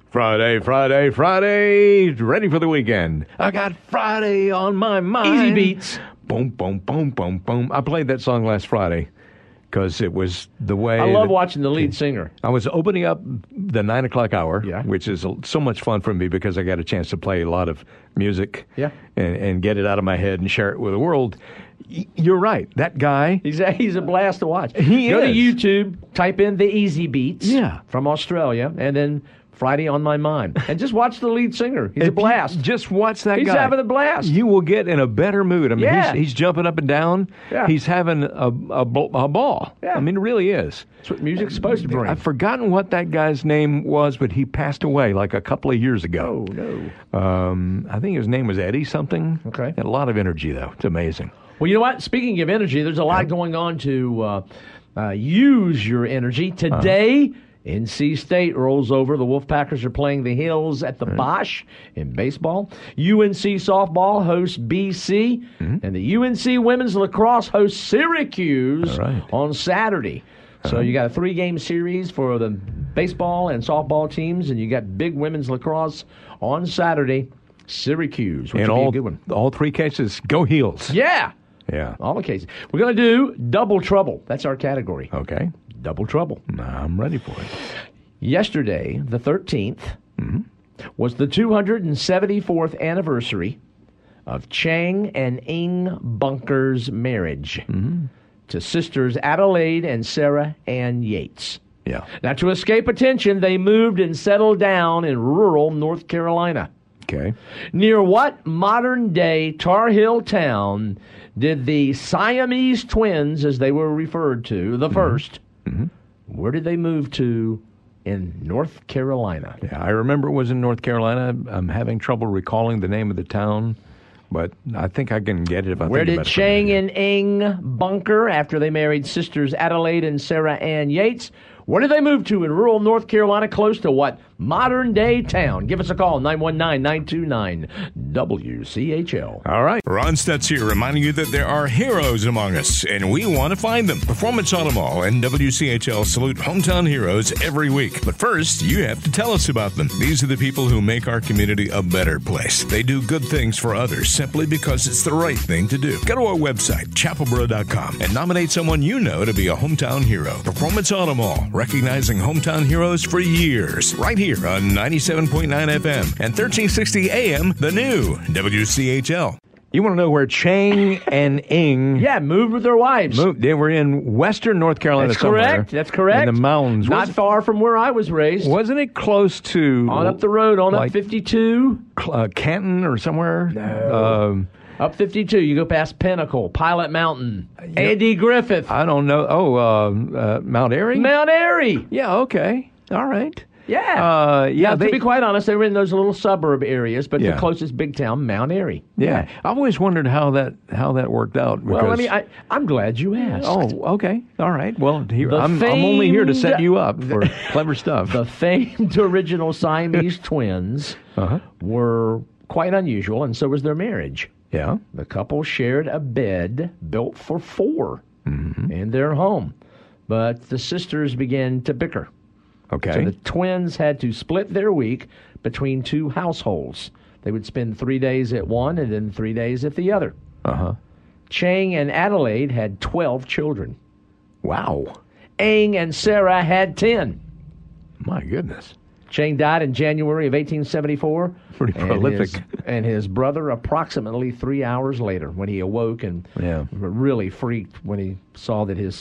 Friday, Friday, Friday. Ready for the weekend. I got Friday on my mind. Easy beats. Boom, boom, boom, boom, boom. I played that song last Friday because it was the way. I love watching the lead singer. I was opening up the 9 o'clock hour, Yeah. which is so much fun for me because I got a chance to play a lot of music and get it out of my head and share it with the world. You're right. That guy. He's a blast to watch. Go to YouTube, type in the Easy Beats from Australia, and then Friday on My Mind. And just watch the lead singer. He's a blast. Just watch that guy. He's having a blast. You will get in a better mood. I mean, he's jumping up and down. Yeah. He's having a ball. Yeah. I mean, it really is. That's what music's supposed to bring. I've forgotten what that guy's name was, but he passed away like a couple of years ago. Oh, no. I think his name was Eddie something. Okay. Had a lot of energy, though. It's amazing. Well, you know what? Speaking of energy, there's a lot going on to use your energy. Today, NC State rolls over. The Wolfpackers are playing the Hills at the Bosch in baseball. UNC softball hosts BC. And the UNC women's lacrosse hosts Syracuse on Saturday. So you got a 3-game series for the baseball and softball teams, and you got big women's lacrosse on Saturday. Syracuse, which will be a good one. All 3 cases, go Heels. Yeah. Yeah. All the cases. We're going to do Double Trouble. That's our category. Okay. Double Trouble. I'm ready for it. Yesterday, the 13th, was the 274th anniversary of Chang and Ing Bunker's marriage to sisters Adelaide and Sarah Ann Yates. Yeah. Now, to escape attention, they moved and settled down in rural North Carolina. Okay. Near what modern-day Tar Heel town did the Siamese twins, as they were referred to, the first, where did they move to in North Carolina? Yeah, I remember it was in North Carolina. I'm having trouble recalling the name of the town, but I think I can get it if I Where think did about it. Chang and Ing Bunker, after they married sisters Adelaide and Sarah Ann Yates, where did they move to in rural North Carolina, close to what modern-day town? Give us a call, 919-929-WCHL. All right. Ron Stutz here, reminding you that there are heroes among us, and we want to find them. Performance Auto Mall and WCHL salute hometown heroes every week. But first, you have to tell us about them. These are the people who make our community a better place. They do good things for others simply because it's the right thing to do. Go to our website, chapelboro.com, and nominate someone you know to be a hometown hero. Performance Auto Mall, recognizing hometown heroes for years. Right here on 97.9 FM and 1360 AM, the new WCHL. You want to know where Chang and Ing moved with their wives. moved? They were in western North Carolina That's somewhere. correct. That's correct. In the mountains. Not far from where I was raised. Wasn't it close to... On up the road, on like, up 52. Canton or somewhere? No. Up 52, you go past Pinnacle, Pilot Mountain, Andy Griffith. I don't know. Mount Airy? Mount Airy. Yeah, okay. All right. Yeah. Yeah, to be quite honest, they were in those little suburb areas, but Yeah. the closest big town, Mount Airy. Yeah. I always wondered how that worked out. Well, because- I'm glad you asked. Oh, okay. All right. Well, The I'm only here to set famed- you up for clever stuff. The famed original Siamese twins were quite unusual, and so was their marriage. Yeah. The couple shared a bed built for 4 in their home, but the sisters began to bicker. Okay. So the twins had to split their week between 2 households. They would spend 3 days at one and then 3 days at the other. Chang and Adelaide had 12 children. Wow. Ing and Sarah had 10. My goodness. Chang died in January of 1874. Pretty prolific. And his brother approximately 3 hours later when he awoke and really freaked when he saw that his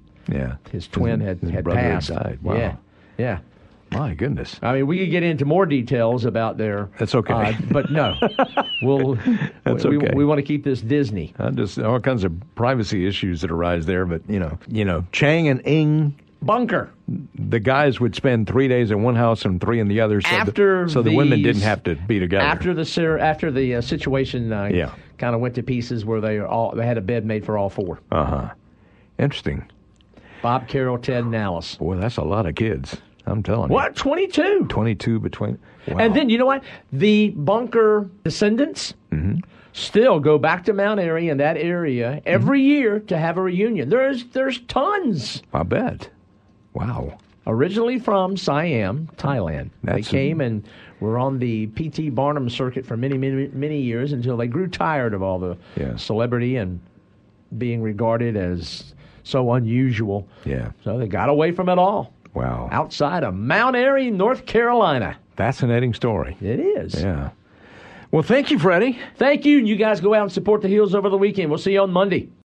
twin had brother passed. Had died. Wow. Yeah. My goodness. I mean, we could get into more details about their... That's okay. But no. That's okay. We want to keep this Disney. Just all kinds of privacy issues that arise there, but, Chang and Ing... Bunker. The guys would spend 3 days in one house and 3 in the other, so the women didn't have to be together. After the situation kind of went to pieces where they had a bed made for all 4. Interesting. Bob, Carol, Ted, and Alice. Boy, that's a lot of kids. I'm telling you. What? 22? 22 between. Wow. And then, you know what? The Bunker descendants still go back to Mount Airy and that area every year to have a reunion. There's tons. I bet. Wow. Originally from Siam, Thailand. They came and were on the P.T. Barnum circuit for many, many, many years until they grew tired of all the celebrity and being regarded as so unusual. Yeah. So they got away from it all. Wow. Outside of Mount Airy, North Carolina. Fascinating story. It is. Yeah. Well, thank you, Freddie. Thank you. And you guys go out and support the Heels over the weekend. We'll see you on Monday.